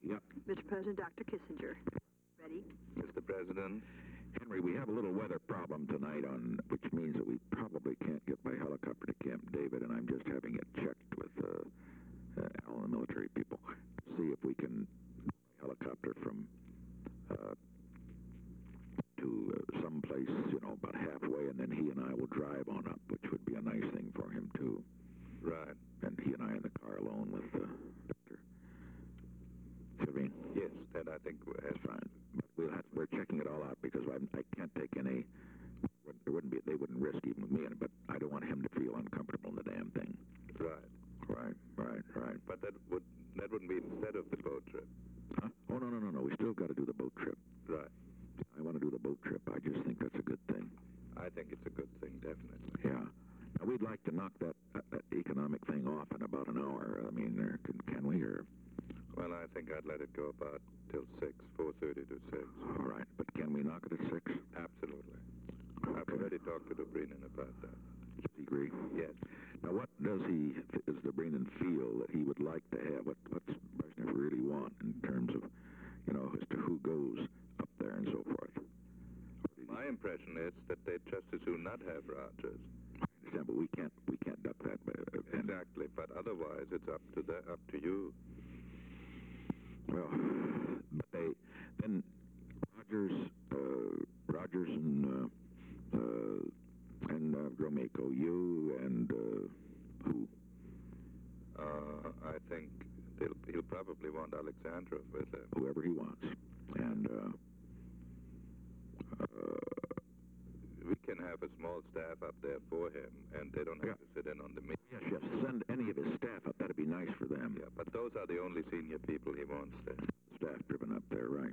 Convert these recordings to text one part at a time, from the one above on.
Yep. Mr. President, Dr. Kissinger. Ready? Mr. President. Henry, we have a little weather problem tonight, which means that we probably can't get by helicopter to Camp David, and I'm just having it checked with Al and the military people. See if we can helicopter from to some place, about halfway, and then he and I will drive on up, which would be a nice thing for him, too. Right. And he and I in the car alone with Victor. Sylvain? Yes, that I think that's fine. But we're checking it all out because I can't take any. They wouldn't risk even with me in it, but I don't want him to feel uncomfortable in the damn thing. Right. Right. But that wouldn't be instead of the boat trip. Huh? Oh, no. We still got to do the boat trip. Right. I want to do the boat trip. I just think that's a good thing. I think it's a good thing, definitely. Yeah. Now, we'd like to knock that economic thing off in about an hour. I mean, can we? Or... Well, I think I'd let it go about till 4:30 to 6. All right. But can we knock it at 6? Absolutely. Okay. I've already talked to Dobrynin about that. Does he agree? Yes. Now, what does Dobrynin feel that he would like to have? What's Brezhnev really want in terms of, as to who goes up there and so forth? My impression is that they'd just as soon not have Rogers. I understand, but we can't duck that. Exactly, but otherwise it's up to you. Well, but then Rogers and Gromyko, you and who? I think he'll probably want Alexandrov with him. Whoever he wants, and we can have a small staff up there for him, and they don't have to sit in on the meeting. Yes. Send any of his staff up. That'd be nice for them. Yeah, but those are the only senior people he wants there. Staff driven up there, right.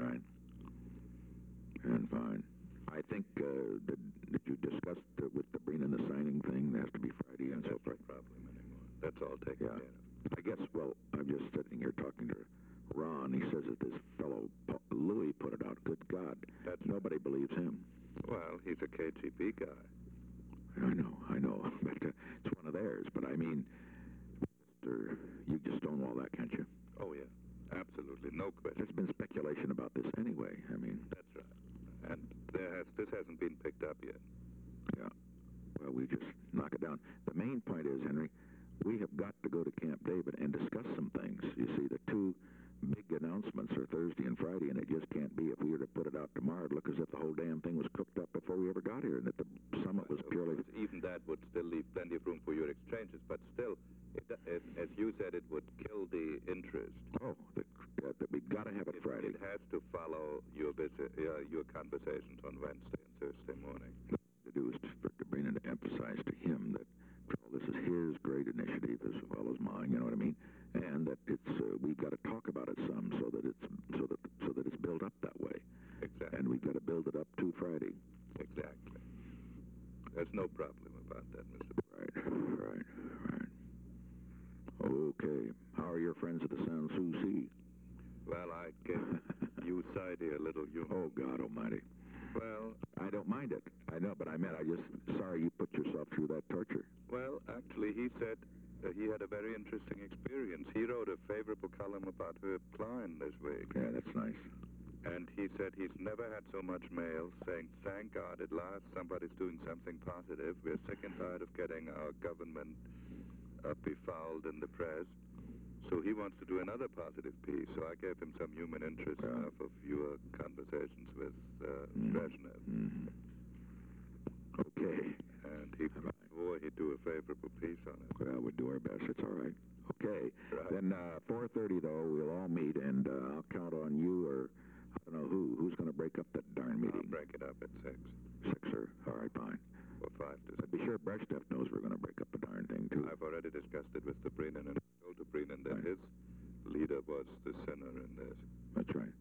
And fine. I think, did you discuss with Dobrynin the signing thing? It has to be Friday and so forth. That's no problem anymore. That's all taken care of. I guess, well, I'm just sitting here talking to Ron. He says that this fellow Louis put it out. Good God. Nobody believes him. Well, he's a KGB guy. I know. But it's one of theirs. But I mean, you just stonewall that, can't you? Oh, yeah. Absolutely. No question. There's been speculation about this anyway. I mean... That's right. And this hasn't been picked up yet. Yeah. Well, we just knock it down. The main point is, Henry, we have got to go to Camp David and discuss some things. You see, the two big announcements are Thursday and Friday, and it just can't be. If we were to put it out tomorrow, it'd look as if the whole damn thing was cooked up before we ever got here, and that the summit was purely... Even that would still leave plenty of room for your exchanges, but still, as you said, it would kill the interest. Oh, we've got to have it Friday. It has to follow your conversations on Wednesday and Thursday morning. What to do is for Dobrynin to emphasize to him that this is his great initiative as well as mine. You know what I mean? And that we've got to talk about it some so that it's built up that way. Exactly. And we've got to build it up to Friday. Exactly. There's no problem about that, Mr. Right. Okay. How are your friends at the Sans Souci? Well, I gave you Saidi a little humor. Oh, God almighty. Well... I don't mind it. I know, but I just sorry you put yourself through that torture. Well, actually, he said that he had a very interesting experience. He wrote a favorable column about Herb Klein this week. Yeah, that's nice. And he said he's never had so much mail saying, thank God, at last somebody's doing something positive. We're sick and tired of getting our government befouled in the press. So he wants to do another positive piece. So I gave him some human interest off of your conversations with Brezhnev. Okay. And he swore he'd do a favorable piece on it. Well, we'll do our best. It's all right. Okay. Right. Then 4:30, though, we'll all meet, and I'll count on you or I don't know who's going to break up that darn meeting. I'll break it up at 6. 6, sir. All right, fine. Or 5 to 6. But be sure Brezhnev knows we're going to break up the darn thing, too. I've already discussed it with Dobrynin, and I told Dobrynin that his leader was the sinner in this. That's right.